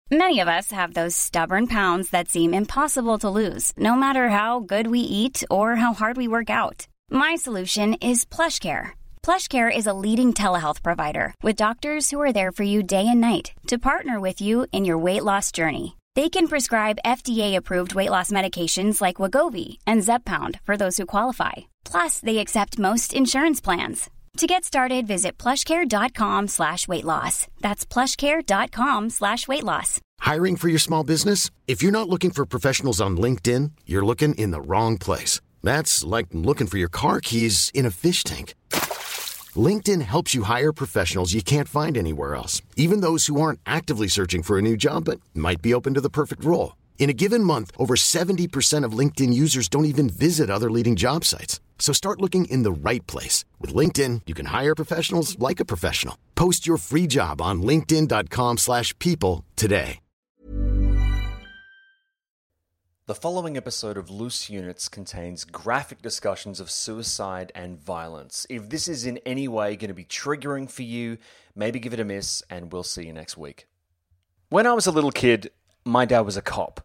Many of us have those stubborn pounds that seem impossible to lose, no matter how good we eat or how hard we work out. My solution is PlushCare. PlushCare is a leading telehealth provider with doctors who are there for you day and night to partner with you in your weight loss journey. They can prescribe FDA-approved weight loss medications like Wegovy and Zepbound for those who qualify. Plus, they accept most insurance plans. To get started, visit plushcare.com/weightloss. That's plushcare.com/weightloss. Hiring for your small business? If you're not looking for professionals on LinkedIn, you're looking in the wrong place. That's like looking for your car keys in a fish tank. LinkedIn helps you hire professionals you can't find anywhere else, even those who aren't actively searching for a new job but might be open to the perfect role. In a given month, over 70% of LinkedIn users don't even visit other leading job sites. So start looking in the right place. With LinkedIn, you can hire professionals like a professional. Post your free job on linkedin.com/people today. The following episode of Loose Units contains graphic discussions of suicide and violence. If this is in any way going to be triggering for you, maybe give it a miss, and we'll see you next week. When I was a little kid, my dad was a cop.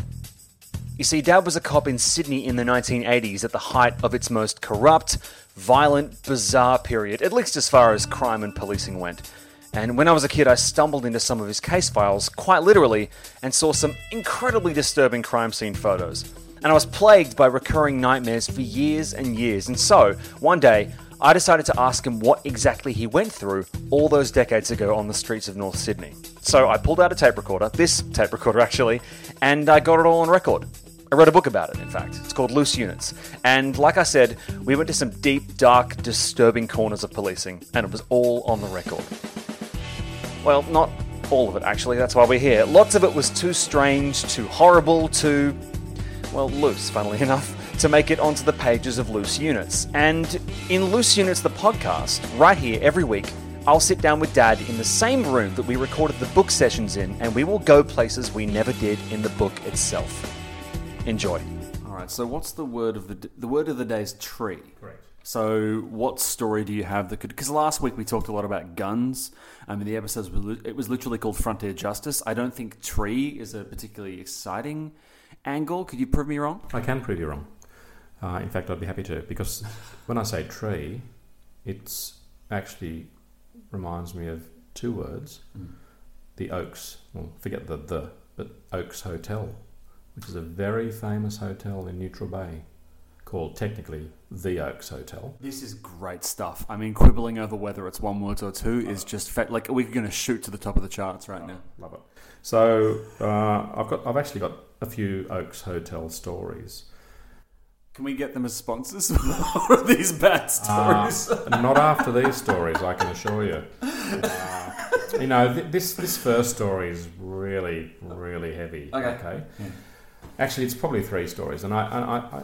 You see, Dad was a cop in Sydney in the 1980s at the height of its most corrupt, violent, bizarre period, at least as far as crime and policing went. And when I was a kid, I stumbled into some of his case files, quite literally, and saw some incredibly disturbing crime scene photos. And I was plagued by recurring nightmares for years and years. And so, one day, I decided to ask him what exactly he went through all those decades ago on the streets of North Sydney. So I pulled out a tape recorder, this tape recorder actually, and I got it all on record. I wrote a book about it, in fact. It's called Loose Units. And like I said, we went to some deep, dark, disturbing corners of policing, and it was all on the record. Well, not all of it, actually. That's why we're here. Lots of it was too strange, too horrible, too, well, loose, funnily enough, to make it onto the pages of Loose Units. And in Loose Units, the podcast, right here every week, I'll sit down with Dad in the same room that we recorded the book sessions in, and we will go places we never did in the book itself. Enjoy. All right, so what's the word of the word of the day is tree. Correct. So what story do you have that could... Because last week we talked a lot about guns. The episode was literally called Frontier Justice. I don't think tree is a particularly exciting angle. Could you prove me wrong? I can prove you wrong. In fact, I'd be happy to, because when I say tree, it's actually reminds me of two words. The Oaks. Well, forget the but Oaks Hotel, which is a very famous hotel in Neutral Bay, called technically the Oaks Hotel. This is great stuff. I mean, quibbling over whether it's one word or two is just like we're going to shoot to the top of the charts right now. Love it. So I've actually got a few Oaks Hotel stories. Can we get them as sponsors for these bad stories? Not after these stories, I can assure you. This first story is really, really heavy. Okay. Yeah. Actually, it's probably three stories, and I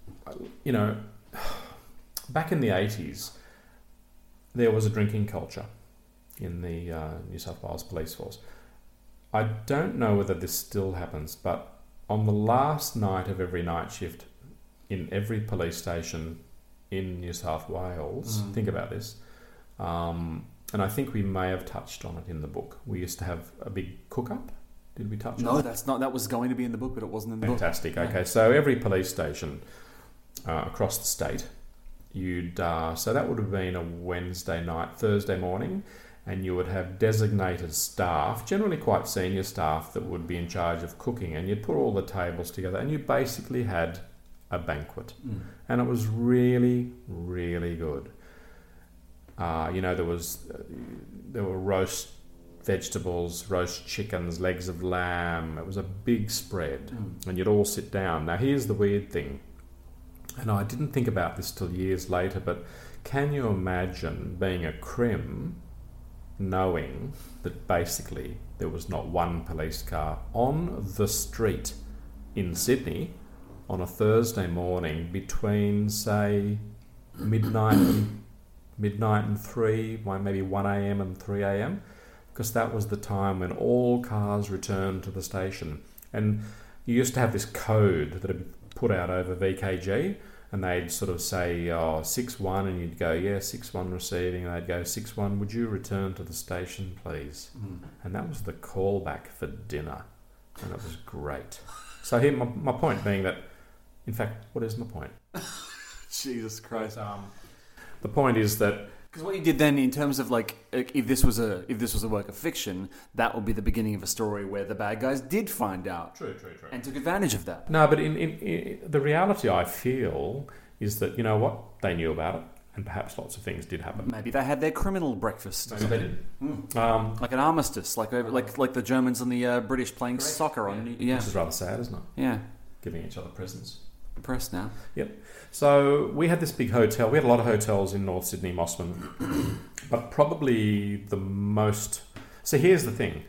back in the 80s, there was a drinking culture in the New South Wales Police Force. I don't know whether this still happens, but on the last night of every night shift in every police station in New South Wales, think about this, and I think we may have touched on it in the book. We used to have a big cook-up. Did we touch on it? No, that's not. That was going to be in the book, but it wasn't in the Fantastic. book. Okay, so every police station across the state, so that would have been a Wednesday night, Thursday morning, and you would have designated staff, generally quite senior staff, that would be in charge of cooking, and you'd put all the tables together, and you basically had a banquet, and it was really, really good. There were roast vegetables, roast chickens, legs of lamb. It was a big spread, and you'd all sit down. Now, here's the weird thing, and I didn't think about this till years later, but can you imagine being a crim, knowing that basically there was not one police car on the street in Sydney on a Thursday morning between, say, midnight and 3, maybe 1 a.m. and 3 a.m, because that was the time when all cars returned to the station. And you used to have this code that had been put out over VKG, and they'd sort of say, 6-1, and you'd go, yeah, 6-1 receiving, and they'd go, 6-1, would you return to the station, please? And that was the callback for dinner, and it was great. So here, my point being that, in fact, what is my point? Jesus Christ. The point is that... Because what you did then, in terms of like, if this was a work of fiction, that would be the beginning of a story where the bad guys did find out, True. and took advantage of that. No, but in the reality, I feel, is that, you know what, they knew about it, and perhaps lots of things did happen. Maybe they had their criminal breakfast. Maybe they did. Like an armistice, like the Germans and the British playing soccer on. Yeah, Which is rather sad, isn't it? Yeah, Giving each other presents. Depressed now. Yep. So we had this big hotel. We had a lot of hotels in North Sydney, Mossman, but probably the most... So here's the thing.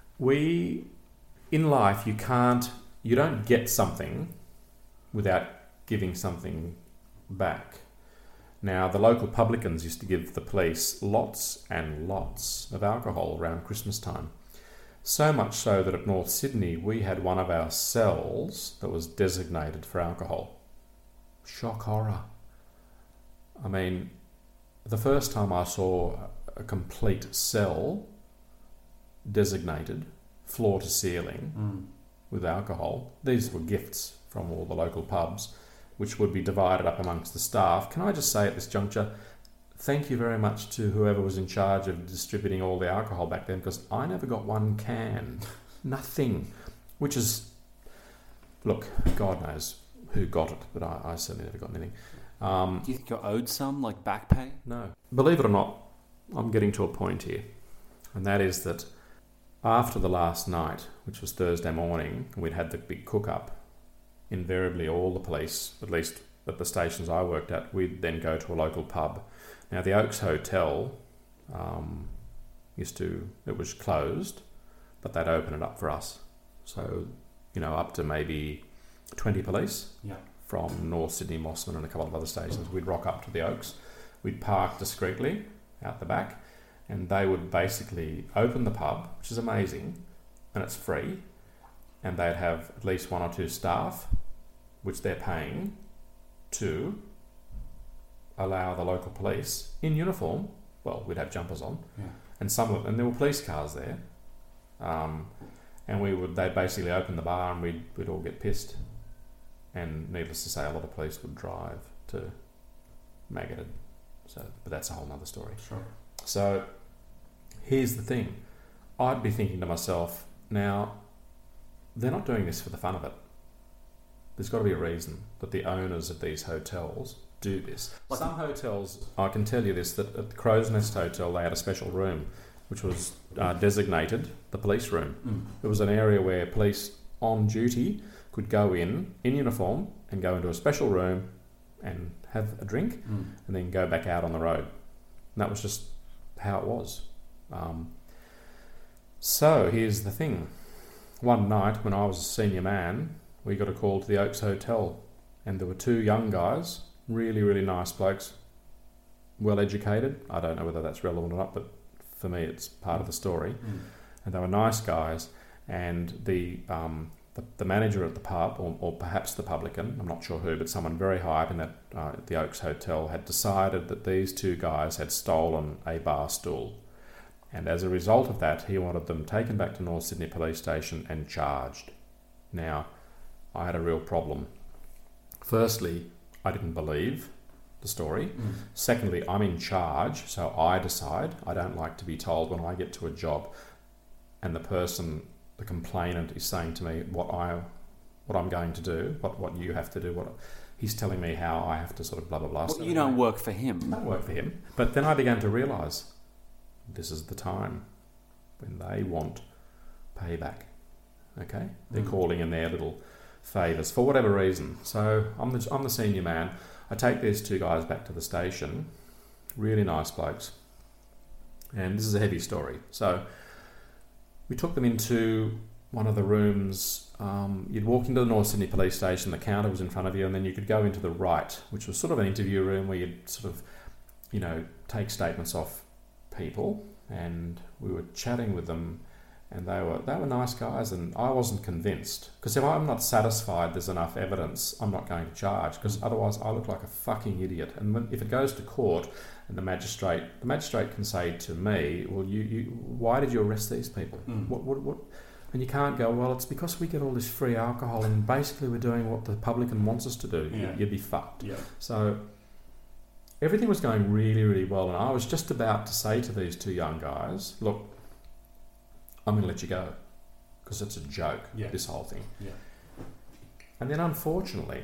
In life, you don't get something without giving something back. Now, the local publicans used to give the police lots and lots of alcohol around Christmas time. So much so that at North Sydney, we had one of our cells that was designated for alcohol. Shock horror. I mean, the first time I saw a complete cell designated, floor to ceiling, with alcohol, these were gifts from all the local pubs, which would be divided up amongst the staff. Can I just say at this juncture, thank you very much to whoever was in charge of distributing all the alcohol back then, because I never got one can. Nothing. Which is... Look, God knows who got it, but I certainly never got anything. Do you think you're owed some, like back pay? No. Believe it or not, I'm getting to a point here. And that is that after the last night, which was Thursday morning, we'd had the big cook-up, invariably all the police, at least at the stations I worked at, we'd then go to a local pub. Now, the Oaks Hotel it was closed, but they'd open it up for us. So, up to maybe 20 police from North Sydney, Mossman and a couple of other stations. We'd rock up to the Oaks. We'd park discreetly out the back, and they would basically open the pub, which is amazing, and it's free, and they'd have at least one or two staff, which they're paying, to allow the local police in uniform, well, we'd have jumpers on, and and there were police cars there, and they'd basically open the bar and we'd all get pissed, and needless to say, a lot of police would drive to Magadan. But that's a whole other story. Sure. So here's the thing. I'd be thinking to myself, now, they're not doing this for the fun of it. There's got to be a reason that the owners of these hotels do this. Some hotels, I can tell you this, that at the Crow's Nest Hotel, they had a special room, which was designated the police room. It was an area where police on duty could go in uniform, and go into a special room and have a drink, and then go back out on the road. And that was just how it was. So here's the thing. One night when I was a senior man, we got a call to the Oaks Hotel, and there were two young guys, really, really nice blokes, well educated. I don't know whether that's relevant or not, but for me it's part of the story. And they were nice guys, and the manager at the pub, or perhaps the publican, I'm not sure who, but someone very high up in that the Oaks Hotel had decided that these two guys had stolen a bar stool. And as a result of that, he wanted them taken back to North Sydney Police Station and charged. Now, I had a real problem. Firstly, I didn't believe the story. Secondly, I'm in charge, so I decide. I don't like to be told when I get to a job and the complainant is saying to me what I'm going to do, what you have to do, he's telling me how I have to sort of blah, blah, blah. Well, you don't work for him. I don't work for him. But then I began to realise this is the time when they want payback. Okay? They're calling in their little favours for whatever reason. So I'm the senior man. I take these two guys back to the station. Really nice blokes. And this is a heavy story. So we took them into one of the rooms. You'd walk into the North Sydney Police Station, the counter was in front of you, and then you could go into the right, which was sort of an interview room where you'd sort of, take statements off people, and we were chatting with them, And they were nice guys, and I wasn't convinced. Because if I'm not satisfied there's enough evidence, I'm not going to charge, because otherwise I look like a fucking idiot. And if it goes to court and the magistrate can say to me, well, you why did you arrest these people? What? And you can't go, well, it's because we get all this free alcohol and basically we're doing what the publican wants us to do. Yeah. You'd be fucked. Yeah. So everything was going really, really well, and I was just about to say to these two young guys, look, I'm going to let you go because it's a joke, this whole thing. Yeah. And then unfortunately,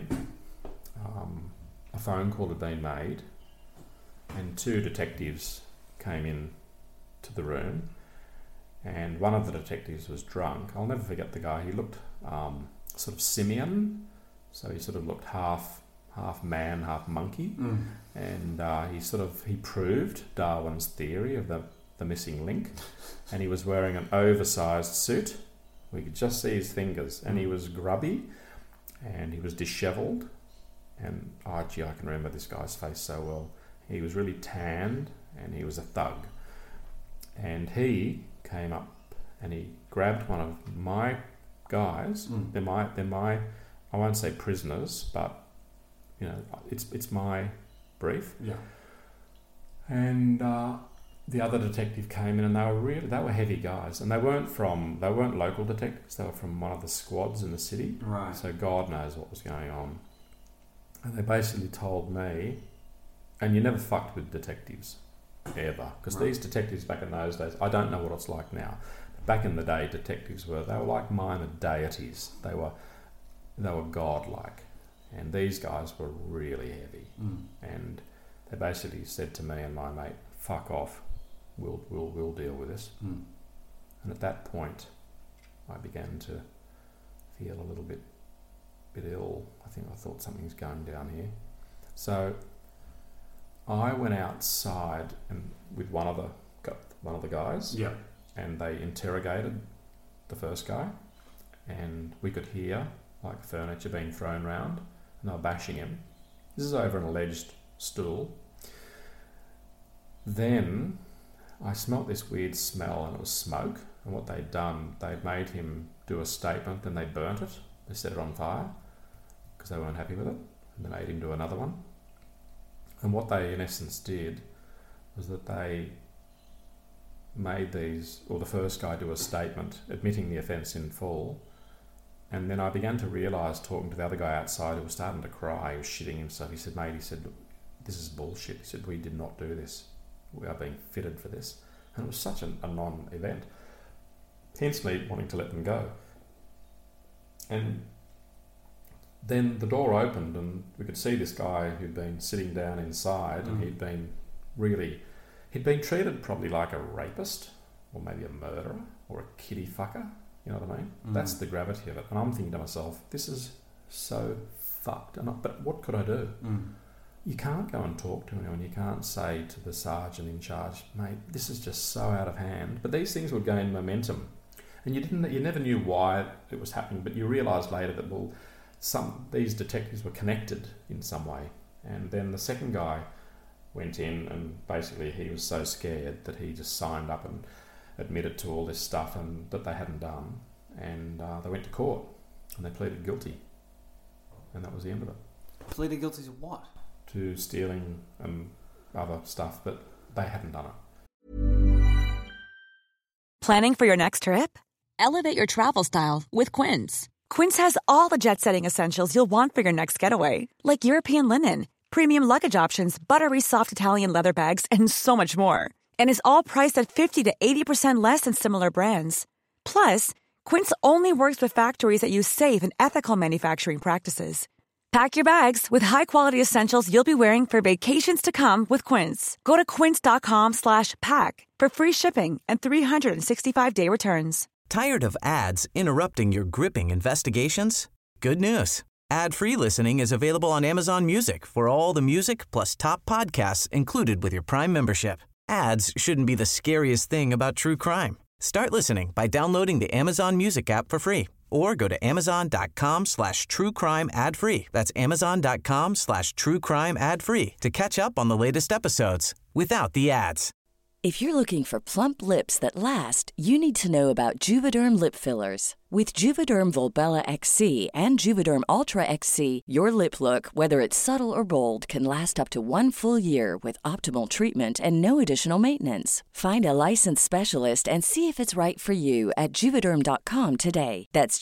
a phone call had been made and two detectives came in to the room, and one of the detectives was drunk. I'll never forget the guy. He looked sort of simian, so he sort of looked half man, half monkey, and he proved Darwin's theory of the missing link, and he was wearing an oversized suit. We could just see his fingers, and he was grubby, and he was dishevelled, and I can remember this guy's face so well. He was really tanned, and he was a thug, and he came up and he grabbed one of my guys. They're my I won't say prisoners, but you know, it's my brief. Yeah. And the other detective came in, and they were heavy guys, and they weren't local detectives. They were from one of the squads in the city. Right. So God knows what was going on. And they basically told me, and you never fucked with detectives ever, because these detectives back in those days, I don't know what it's like now. But back in the day, detectives were like minor deities. They were godlike. And these guys were really heavy. And they basically said to me and my mate, fuck off, we'll deal with this. And at that point I began to feel a little bit ill. I thought something's going down here. So I went outside and with one of the guys. Yeah. And they interrogated the first guy, and we could hear like furniture being thrown around, and they were bashing him. This is over an alleged stool. Then I smelt this weird smell, and it was smoke. And what they'd done, they'd made him do a statement, and they burnt it. They set it on fire because they weren't happy with it, and they made him do another one. And what they in essence did was that they made the first guy do a statement admitting the offence in full. And then I began to realise, talking to the other guy outside who was starting to cry, he was shitting himself. He said, mate, look, this is bullshit. He said, we did not do this. We are being fitted for this. And it was such a non-event. Hence me wanting to let them go. And then the door opened and we could see this guy who'd been sitting down inside, and he'd been treated probably like a rapist or maybe a murderer or a kiddie fucker. You know what I mean? That's the gravity of it. And I'm thinking to myself, this is so fucked. But what could I do? You can't go and talk to anyone. You can't say to the sergeant in charge, mate, this is just so out of hand. But these things would gain momentum. And you never knew why it was happening, but you realised later that, well, these detectives were connected in some way. And then the second guy went in, and basically he was so scared that he just signed up and admitted to all this stuff and that they hadn't done, and they went to court and they pleaded guilty, and that was the end of it. Pleaded guilty to what? To stealing and other stuff, but they hadn't done it. Planning for your next trip? Elevate your travel style with Quince. Quince has all the jet-setting essentials you'll want for your next getaway, like European linen, premium luggage options, buttery soft Italian leather bags, and so much more. And is all priced at 50 to 80% less than similar brands. Plus, Quince only works with factories that use safe and ethical manufacturing practices. Pack your bags with high-quality essentials you'll be wearing for vacations to come with Quince. Go to quince.com/pack for free shipping and 365-day returns. Tired of ads interrupting your gripping investigations? Good news. Ad-free listening is available on Amazon Music for all the music plus top podcasts included with your Prime membership. Ads shouldn't be the scariest thing about true crime. Start listening by downloading the Amazon Music app for free, or go to amazon.com/truecrime ad-free. That's amazon.com/truecrime ad-free to catch up on the latest episodes without the ads. If you're looking for plump lips that last, you need to know about Juvederm lip fillers. With Juvederm Volbella XC and Juvederm Ultra XC, your lip look, whether it's subtle or bold, can last up to 1 full year with optimal treatment and no additional maintenance. Find a licensed specialist and see if it's right for you at Juvederm.com today. That's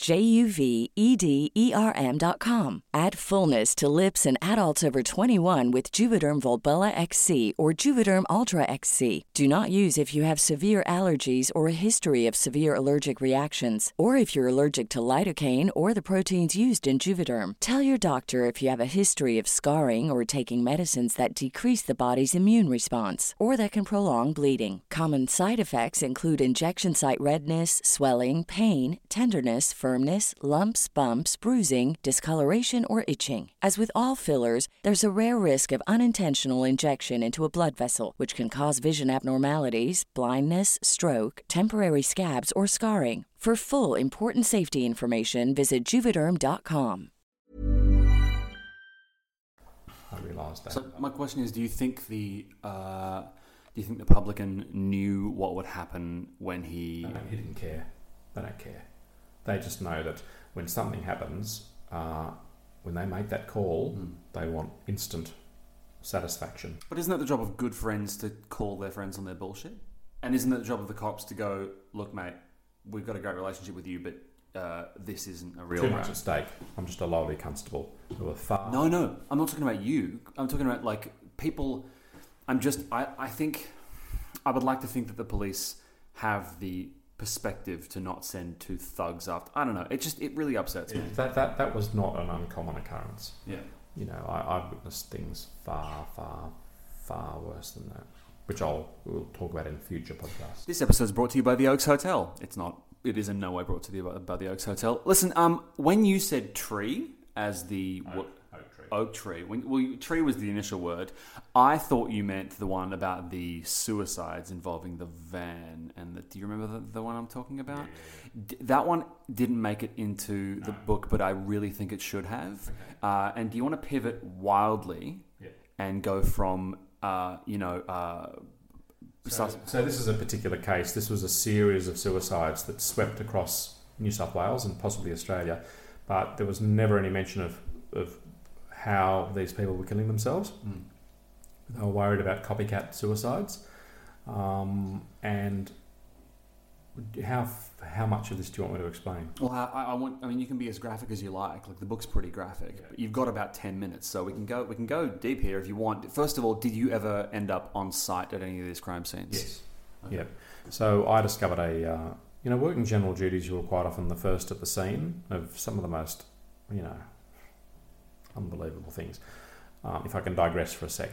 JUVEDERM.com. Add fullness to lips in adults over 21 with Juvederm Volbella XC or Juvederm Ultra XC. Do not use if you have severe allergies or a history of severe allergic reactions, or if you're allergic to lidocaine or the proteins used in Juvederm. Tell your doctor if you have a history of scarring or taking medicines that decrease the body's immune response or that can prolong bleeding. Common side effects include injection site redness, swelling, pain, tenderness, firmness, lumps, bumps, bruising, discoloration, or itching. As with all fillers, there's a rare risk of unintentional injection into a blood vessel, which can cause vision abnormalities, blindness, stroke, temporary scabs, or scarring. For full, important safety information, visit Juvederm.com. I realised that. So my question is: do you think the publican knew what would happen when he? No, he didn't care. They don't care. They just know that when something happens, when they make that call, they want instant satisfaction. But isn't that the job of good friends to call their friends on their bullshit? And isn't it the job of the cops to go, look, mate, we've got a great relationship with you, but this isn't a real... Too much at stake. I'm just a lowly constable who are far... No, I'm not talking about you. I'm talking about, like, people... I think... I would like to think that the police have the perspective to not send two thugs after... I don't know. It really upsets me. That was not an uncommon occurrence. Yeah. You know, I've witnessed things far, far, far worse than that, which we'll talk about in future podcasts. This episode is brought to you by the Oaks Hotel. It's not. It is in no way brought to you by the Oaks Hotel. Listen, when you said tree as the oak tree, tree was the initial word. I thought you meant the one about the suicides involving the van and do you remember the one I'm talking about? Yeah. That one didn't make it into the book, but I really think it should have. Okay. And do you want to pivot wildly and go from So this is a particular case. This was a series of suicides that swept across New South Wales and possibly Australia, but there was never any mention of how these people were killing themselves. They were worried about copycat suicides. And how much of this do you want me to explain? Well, I mean, you can be as graphic as you like. Like the book's pretty graphic, but you've got about 10 minutes, so we can go deep here if you want. First of all, did you ever end up on site at any of these crime scenes? Yes. Okay. Yep. So I discovered working general duties, you were quite often the first at the scene of some of the most, unbelievable things. If I can digress for a sec.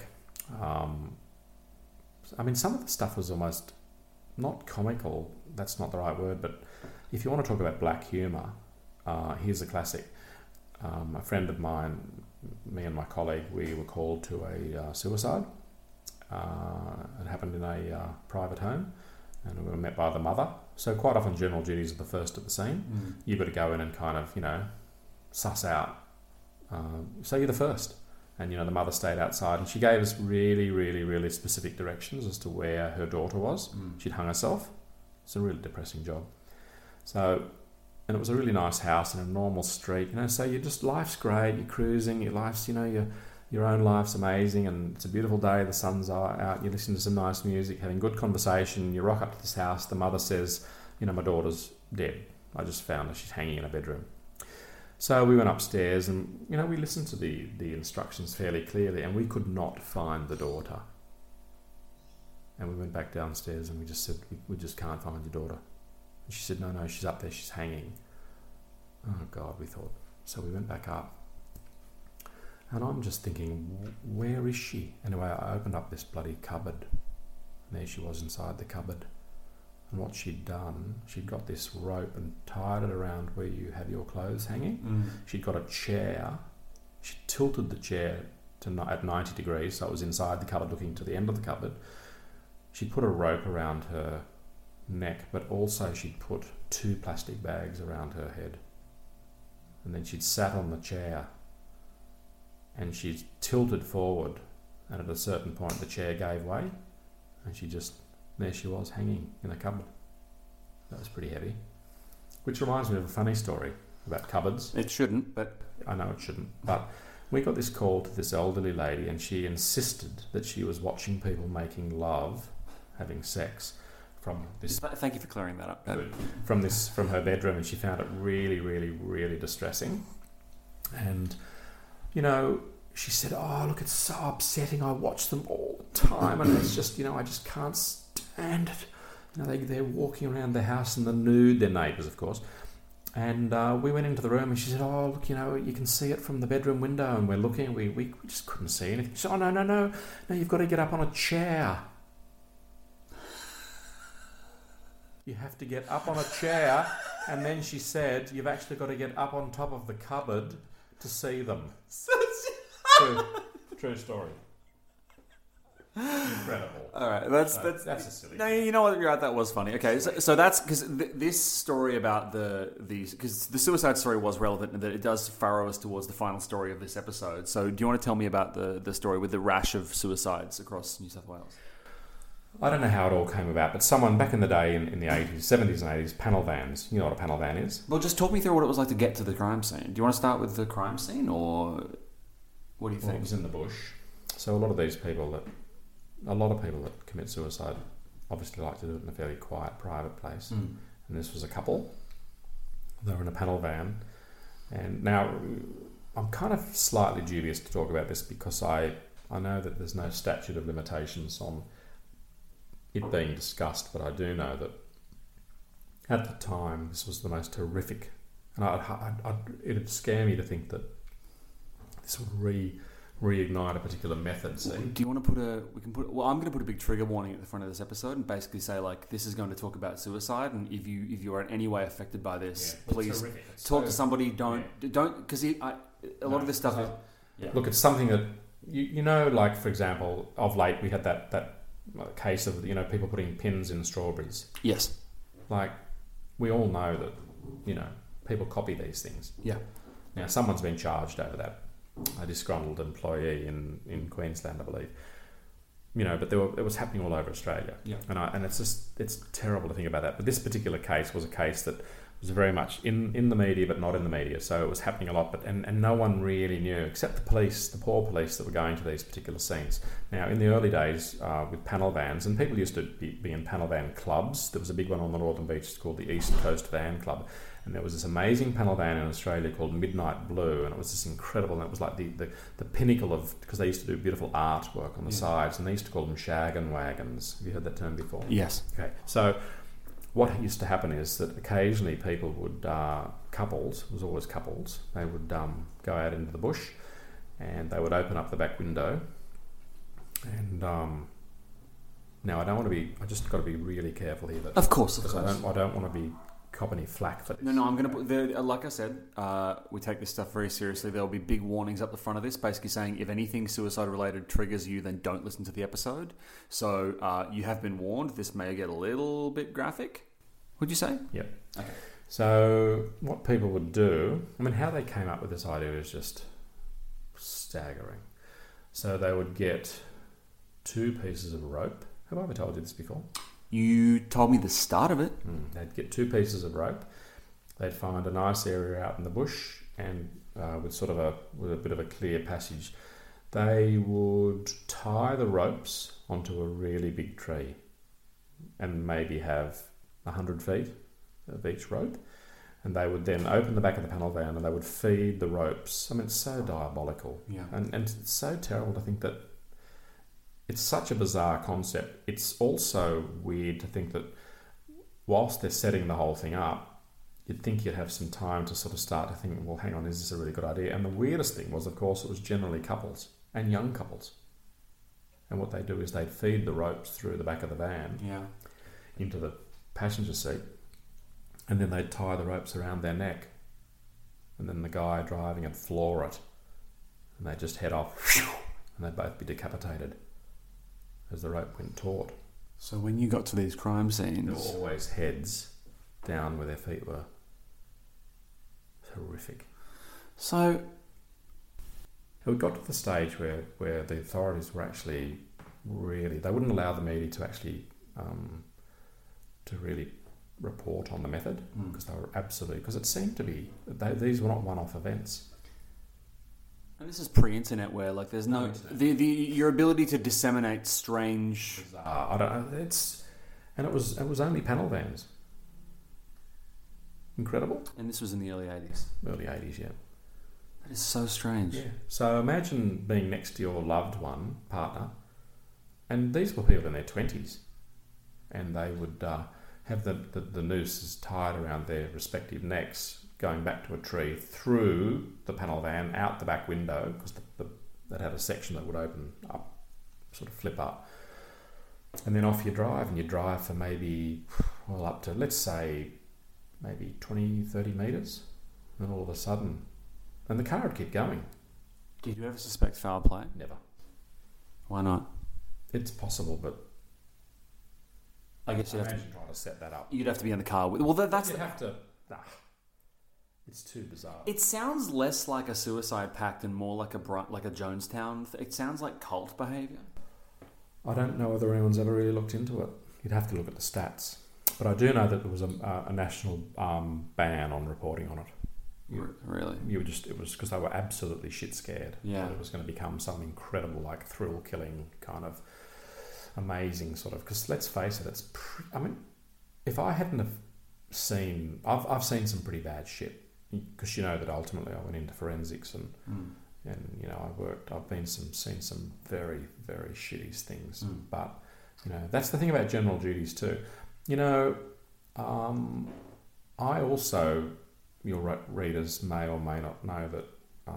Some of the stuff was almost not comical, that's not the right word, but if you want to talk about black humour, here's a classic. A friend of mine, me and my colleague, we were called to a suicide. It happened in a private home, and we were met by the mother. So quite often general duties are the first at the scene. You've got to go in and kind of, suss out. So you're the first. And, the mother stayed outside and she gave us really, really, really specific directions as to where her daughter was. She'd hung herself. It's a really depressing job. So, and it was a really nice house in a normal street, so life's great, you're cruising, your life's, your own life's amazing and it's a beautiful day, the sun's out, you listen to some nice music, having good conversation, you rock up to this house, the mother says, my daughter's dead. I just found her, she's hanging in a bedroom. So we went upstairs and, we listened to the instructions fairly clearly and we could not find the daughter. And we went back downstairs and we just said, we just can't find your daughter. And she said, no, she's up there, she's hanging. Oh, God, we thought. So we went back up. And I'm just thinking, where is she? Anyway, I opened up this bloody cupboard. And there she was inside the cupboard. And what she'd done, she'd got this rope and tied it around where you have your clothes hanging. She'd got a chair. She tilted the chair at 90 degrees, so it was inside the cupboard looking to the end of the cupboard. She'd put a rope around her neck, but also she'd put 2 plastic bags around her head. And then she'd sat on the chair and she'd tilted forward, and at a certain point the chair gave way and she just there she was hanging in a cupboard. That was pretty heavy. Which reminds me of a funny story about cupboards. It shouldn't, but... I know it shouldn't. But we got this call to this elderly lady, and she insisted that she was watching people making love, having sex, from this... Thank you for clearing that up. From her bedroom, and she found it really, really, really distressing. And, you know, she said, "Oh, look, it's so upsetting. I watch them all the time, and it's just, you know, I just can't stand it. You know, they're walking around the house in the nude," their neighbours, of course. And we went into the room, and she said, "Oh, look, you know, you can see it from the bedroom window." And we're looking, we just couldn't see anything. She said, "Oh, no, you've got to get up on a chair. You have to get up on a chair." And then she said, "You've actually got to get up on top of the cupboard to see them." True story. Incredible. All right, that's a silly. No, you know what? You're right. That was funny. Okay, so that's because this story about because the suicide story was relevant and that it does furrow us towards the final story of this episode. So, do you want to tell me about the story with the rash of suicides across New South Wales? I don't know how it all came about, but someone back in the day in the 80s, 70s and 80s, panel vans. You know what a panel van is? Well, just talk me through what it was like to get to the crime scene. Do you want to start with the crime scene, or what do you think? Well, it was in the bush. So a lot of people that commit suicide obviously like to do it in a fairly quiet, private place. And this was a couple. They were in a panel van. And now, I'm kind of slightly dubious to talk about this because I know that there's no statute of limitations on it being discussed, but I do know that at the time this was the most horrific, and it'd scare me to think that this would reignite a particular method. See, do you want to I'm going to put a big trigger warning at the front of this episode and basically say, like, this is going to talk about suicide, and if you are in any way affected by this, please talk to somebody. Don't because a lot of this stuff is... Look, it's something that you know, like, for example, of late we had that case of, you know, people putting pins in strawberries. Yes. Like, we all know that, you know, people copy these things. Yeah. Now, someone's been charged over that. A disgruntled employee in Queensland, I believe. You know, but it was happening all over Australia. Yeah. And it's terrible to think about that. But this particular case was a case that was very much in the media, but not in the media. So it was happening a lot, but and no one really knew, except the police, the poor police that were going to these particular scenes. Now, in the early days, with panel vans, and people used to be in panel van clubs. There was a big one on the Northern Beaches called the East Coast Van Club. And there was this amazing panel van in Australia called Midnight Blue, and it was just incredible. And it was like the pinnacle of, because they used to do beautiful artwork on the sides, and they used to call them shaggin' wagons. Have you heard that term before? Yes. Okay. So what used to happen is that occasionally people would, couples, it was always couples, they would go out into the bush, and they would open up the back window. And now I just got to be really careful here. Of course. I don't want to be cop any flack for this. No, I'm going to put, like I said, we take this stuff very seriously. There'll be big warnings up the front of this, basically saying if anything suicide related triggers you, then don't listen to the episode. So you have been warned. This may get a little bit graphic. Would you say? Yep. Okay. So what people would do, I mean, how they came up with this idea is just staggering. So they would get 2 pieces of rope. Have I ever told you this before? You told me the start of it. They'd get 2 pieces of rope. They'd find a nice area out in the bush, and with a bit of a clear passage, they would tie the ropes onto a really big tree, and maybe have 100 feet of each rope. And they would then open the back of the panel van, and they would feed the ropes. I mean, it's so diabolical, and it's so terrible to think that. It's such a bizarre concept. It's also weird to think that whilst they're setting the whole thing up, you'd think you'd have some time to sort of start to think, well, hang on, is this a really good idea? And the weirdest thing was, of course, it was generally couples and young couples. And what they do is they'd feed the ropes through the back of the van into the passenger seat, and then they'd tie the ropes around their neck. And then the guy driving would floor it, and they'd just head off, and they'd both be decapitated as the rope went taut. So when you got to these crime scenes, there were always heads down where their feet were. It's horrific. So we got to the stage where the authorities were actually really... They wouldn't allow the media to actually to really report on the method, because they were absolutely, because it seemed to be, these were not one-off events. And this is pre-internet, where like there's no your ability to disseminate strange. I don't know. It was only panel vans. Incredible. And this was in the early 80s. Early 80s, yeah. That is so strange. Yeah. So imagine being next to your loved one, partner, and these were people in their 20s, and they would have the nooses tied around their respective necks, going back to a tree, through the panel van, out the back window, because that had a section that would open up, sort of flip up. And then off you drive, and you drive for maybe, well, up to, let's say, maybe 20, 30 metres. And all of a sudden, and the car would keep going. Did you ever suspect foul play? Never. Why not? It's possible, but I guess you'd have imagine trying to set that up. You'd have to be in the car with. Well, that's you'd have to. It's too bizarre. It sounds less like a suicide pact and more like a Jonestown. It sounds like cult behaviour. I don't know whether anyone's ever really looked into it. You'd have to look at the stats. But I do know that there was a national ban on reporting on it. Really? It was because they were absolutely shit scared. Yeah. That it was going to become some incredible, like, thrill-killing kind of amazing sort of. Because let's face it, if I hadn't have seen, I've seen some pretty bad shit. Because you know that ultimately I went into forensics and you know I've seen some very, very shitty things. But you know that's the thing about general duties too. You know, I also, your readers may or may not know that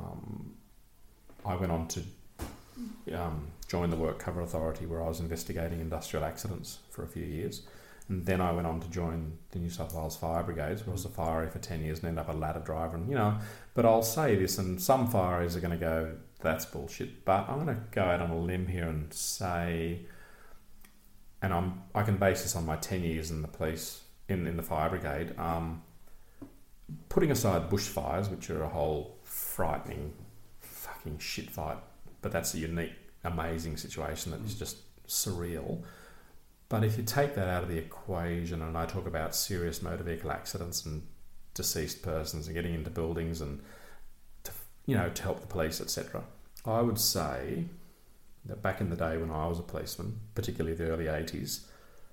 I went on to join the Work Cover Authority, where I was investigating industrial accidents for a few years. And then I went on to join the New South Wales Fire Brigades, where I was a firey for 10 years and ended up a ladder driver. And, you know, but I'll say this, and some fireys are going to go, that's bullshit. But I'm going to go out on a limb here and say, and I can base this on my 10 years in the police, in the fire brigade, putting aside bushfires, which are a whole frightening fucking shit fight, but that's a unique, amazing situation that is just surreal. But if you take that out of the equation, and I talk about serious motor vehicle accidents and deceased persons and getting into buildings and to help the police, etc., I would say that back in the day when I was a policeman, particularly the early 80s,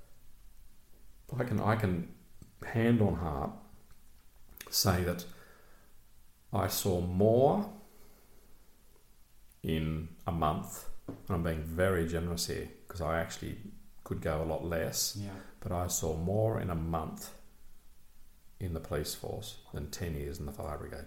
I can hand on heart say that I saw more in a month, and I'm being very generous here because I actually could go a lot less, but I saw more in a month in the police force than 10 years in the fire brigade.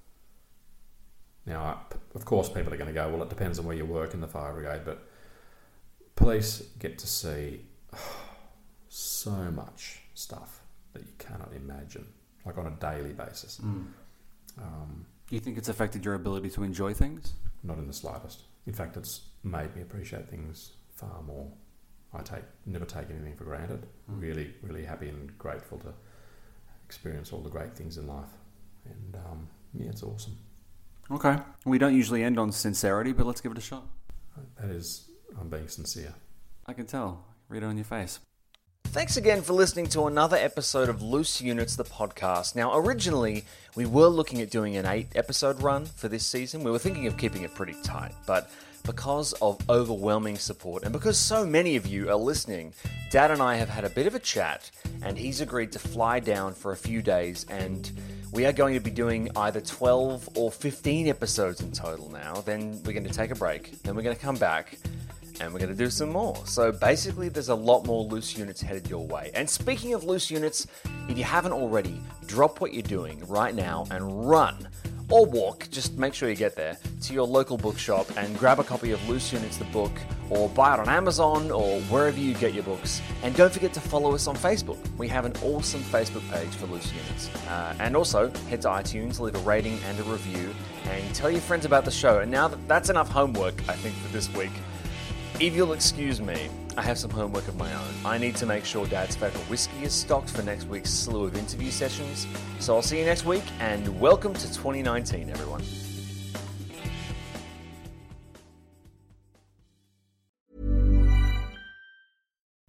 Now, of course, people are going to go, well, it depends on where you work in the fire brigade, but police get to see so much stuff that you cannot imagine, like on a daily basis. Do you think it's affected your ability to enjoy things? Not in the slightest. In fact, it's made me appreciate things far more. I never take anything for granted. Really, really happy and grateful to experience all the great things in life. And it's awesome. Okay. We don't usually end on sincerity, but let's give it a shot. That is, I'm being sincere. I can tell. Read it on your face. Thanks again for listening to another episode of Loose Units, the podcast. Now, originally, we were looking at doing an 8-episode run for this season. We were thinking of keeping it pretty tight, but because of overwhelming support and because so many of you are listening, Dad and I have had a bit of a chat, and he's agreed to fly down for a few days, and we are going to be doing either 12 or 15 episodes in total now. Then we're going to take a break, then we're going to come back, and we're going to do some more. So basically, there's a lot more Loose Units headed your way. And speaking of Loose Units, if you haven't already, drop what you're doing right now and run or walk, just make sure you get there, to your local bookshop and grab a copy of Loose Units the book, or buy it on Amazon or wherever you get your books. And don't forget to follow us on Facebook. We have an awesome Facebook page for Loose Units. And also, head to iTunes, leave a rating and a review, and tell your friends about the show. And now that's enough homework, I think, for this week. If you'll excuse me, I have some homework of my own. I need to make sure Dad's favourite whiskey is stocked for next week's slew of interview sessions. So I'll see you next week, and welcome to 2019, everyone.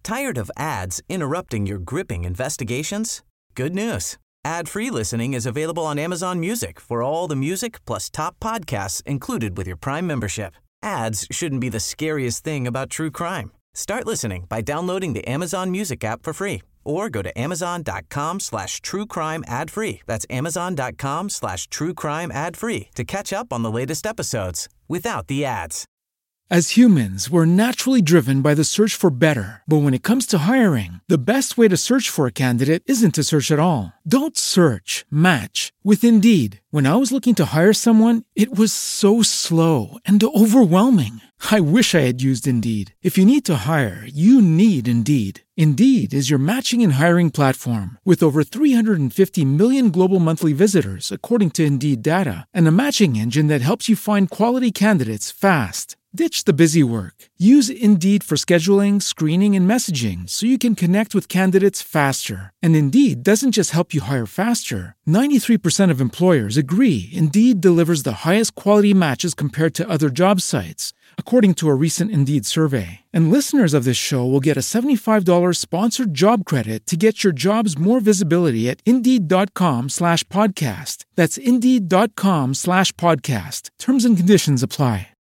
Tired of ads interrupting your gripping investigations? Good news. Ad-free listening is available on Amazon Music for all the music plus top podcasts included with your Prime membership. Ads shouldn't be the scariest thing about true crime. Start listening by downloading the Amazon Music app for free or go to amazon.com/truecrime ad-free. That's amazon.com/truecrime ad-free to catch up on the latest episodes without the ads. As humans, we're naturally driven by the search for better. But when it comes to hiring, the best way to search for a candidate isn't to search at all. Don't search, match with Indeed. When I was looking to hire someone, it was so slow and overwhelming. I wish I had used Indeed. If you need to hire, you need Indeed. Indeed is your matching and hiring platform with over 350 million global monthly visitors, according to Indeed data, and a matching engine that helps you find quality candidates fast. Ditch the busy work. Use Indeed for scheduling, screening, and messaging so you can connect with candidates faster. And Indeed doesn't just help you hire faster. 93% of employers agree Indeed delivers the highest quality matches compared to other job sites, according to a recent Indeed survey. And listeners of this show will get a $75 sponsored job credit to get your jobs more visibility at Indeed.com/podcast. That's Indeed.com/podcast. Terms and conditions apply.